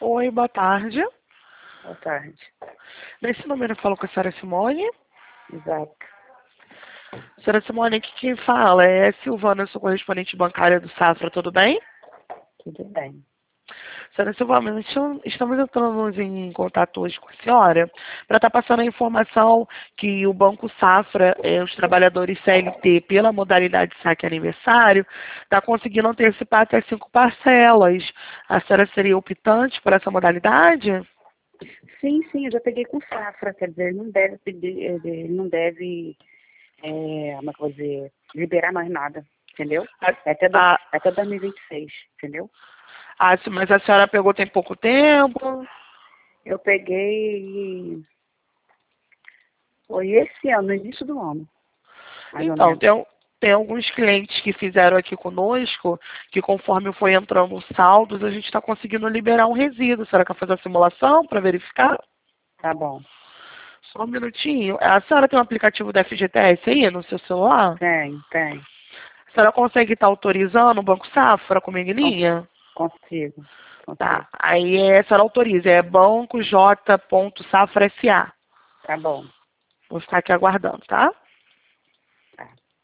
Oi, boa tarde. Boa tarde. Nesse número eu falo com a senhora Simone. Exato. Senhora Simone, aqui quem fala é Silvana, eu sou correspondente bancária do Safra, tudo bem? Tudo bem. Senhora Silvana, estamos entrando em contato hoje com a senhora para estar passando a informação que o Banco Safra, os trabalhadores CLT, pela modalidade saque aniversário, está conseguindo antecipar até 5 parcelas. A senhora seria optante por essa modalidade? Sim, eu já peguei com safra, quer dizer, ele não deve pedir, ele não deve, como é que eu vou dizer, liberar mais nada, entendeu? Até 2026, entendeu? Mas a senhora pegou tem pouco tempo? Eu peguei, foi esse ano, no início do ano, mais ou Então, menos. tem alguns clientes que fizeram aqui conosco, que conforme foi entrando os saldos, a gente está conseguindo liberar um resíduo. Será que vai fazer a simulação para verificar? Tá bom. Só um minutinho. A senhora tem um aplicativo da FGTS aí no seu celular? Tem. A senhora consegue estar autorizando o Banco Safra comigo em linha? Consigo. Tá. Aí a senhora autoriza, é Banco J.Safra SA. Tá bom. Vou ficar aqui aguardando, tá? Tá.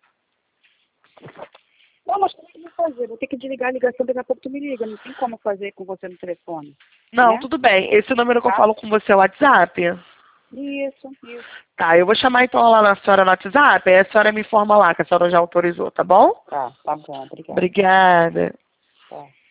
Não, mas como é que eu vou fazer? Vou ter que desligar a ligação, daqui a pouco tu me liga. Não tem como fazer com você no telefone. Não, Né? tudo bem. Esse número que eu Tá? falo com você é o WhatsApp? Isso. Tá, eu vou chamar então lá na senhora no WhatsApp, aí a senhora me informa lá que a senhora já autorizou, tá bom? Tá bom, obrigada. Obrigada. Tá.